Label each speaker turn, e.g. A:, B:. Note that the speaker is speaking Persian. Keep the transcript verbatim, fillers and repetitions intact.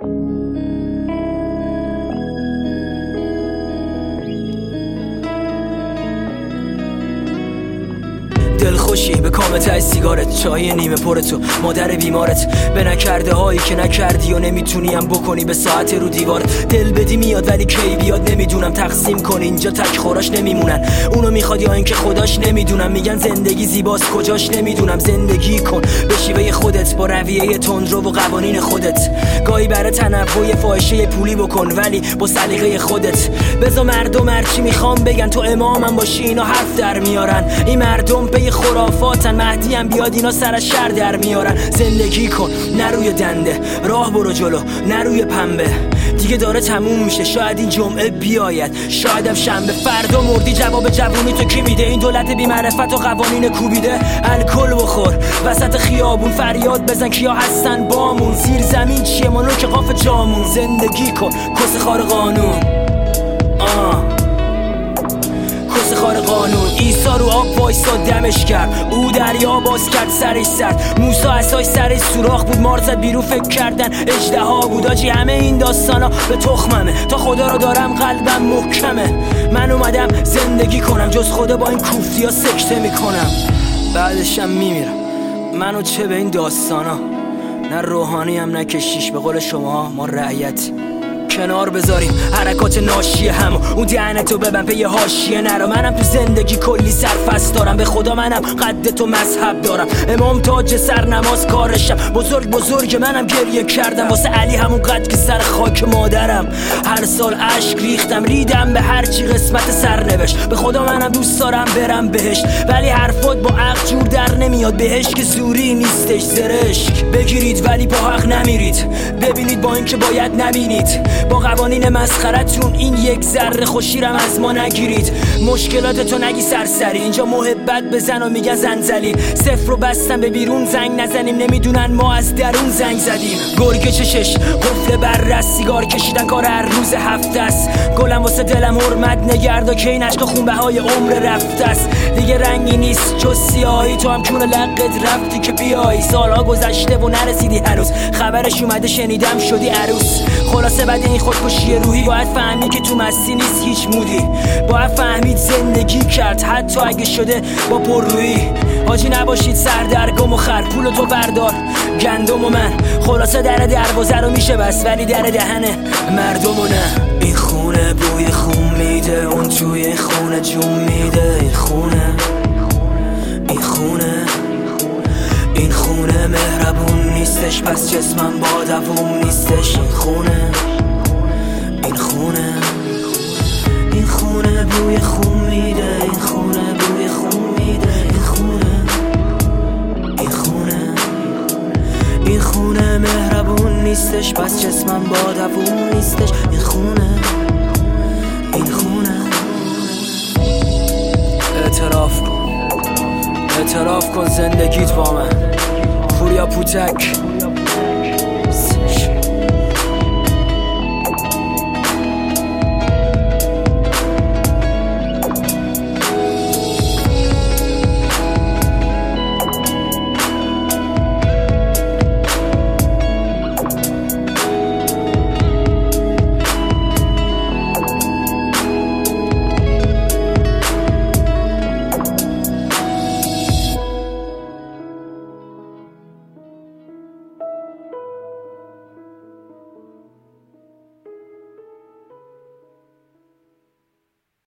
A: دلخوشی به کام ته سیگارت، چای نیمه پر تو، مادر بیمارت، به نکرده هایی که نکردی و نمیتونیم بکنی، به ساعت رو دیوارت. دل بدی میاد ولی کی بیاد نمیدونم، تقسیم کن اینجا تک خوراش نمیمونن. اونو میخواد یا اینکه خداش نمیدونم. میگن زندگی زیباست کجاش نمیدونم. زندگی کن به شیوه خودت، با رویه تندرو و قوانین خودت. گاهی برای تنوع فاحشه پولی بکن ولی با سلیقه خودت. بذار مردم هرچی میخوام بگن، تو امامم باشی اینا حرف در میارن. این مردم به خرافاتن، مهدی هم بیاد اینا سر شر در میارن. زندگی کن نه روی دنده، راه برو جلو نه روی پنبه. دیگه داره تموم میشه، شاید این جمعه بیاید، شایدم شنبه. فردا مردی جواب جوونی تو کی میده؟ این دولت بی معرفت و قوانین کوبیده. الکل بخور وسط خیابون، فریاد بزن کیا هستن بامون. زیر زمین چیه ملوک قاف جامون. زندگی کن کس خار قانون، آه کس خار قانون. عیسی رو آب وایسا دمش کرد، او دریا باز کرد سرش سرد. موسی عصاش سرش سوراخ بود، مار زد بیرون فکر کردن اژدها بود. آجی همه این داستانا به تخممه، تا خدا رو دارم قلبم محکمه. من اومدم زندگی کنم، جز خدا با این کوفتی ها سکته میکنم. بعدشم میمیرم، منو چه به این داستانا. نه روحانی هم نه کشیش، به قول شما ما رعیت. کنار بذاریم حرکات ناشیه همو، اون دهنتو ببن به یه حاشیه نرا. منم تو زندگی کلی سرفست دارم، به خدا منم قد تو مذهب دارم. امام تاج سر نماز کارشم، بزرگ بزرگ منم گریه کردم واسه علی همون قد که سر خاک مادرم. هر سال عشق ریختم ریدم به هر چی قسمت سر نوشت. به خدا منم دوست دارم برم بهش، ولی حرفات با عقل جور در نمیاد. بهش که زوری نیستش زرشک بگیرید ولی با حق نمیرید. ببینید با اینکه باید نبینید، با قوانین مسخرتون این یک ذره خوشیرم از ما نگیرید. مشکلاتتو نگی سرسری، اینجا محبت بزن و میگن زنزلی. صفر رو بستن به بیرون زنگ نزنیم، نمیدونن ما از درون زنگ زدیم. گرگه چشش قفل بررس، سیگار کشیدن کار هر روز هفته است. گلم واسه دلم حرمت نگردا که این عشق خون بهای عمر رفته است. دیگه رنگی نیست جز سیاهی، تو هم کون لقت رفتی که بیایی. سالها گذشته و نرسیدی هنوز، خبرش اومده شنیدم شدی عروس. خلاصه بعد این خودکشی روحی باید فهمی که تو مستی نیست هیچ مودی. باید فهمید زندگی کرد حتی اگه شده با پررویی. حاجی نباشید سردرگم و خر، پول تو بردار گندم و من. خلاصه در دروازه رو میشه بس، ولی در دهنه مردم و نه. این خونه بوی خون میده، اون توی خونه جون میده. این خونه این خونه این خونه مهربون نیستش، پس جسمم با دووم نیستش. این خونه این خونه این خونه بوی خون میده. این خونه بوی خون میده. این خونه این خونه این خونه مهربون نیستش، پس جسمم با دووم نیستش. این خونه این خونه. اعتراف کن اعتراف کن زندگیت با من. پوریا پوتک.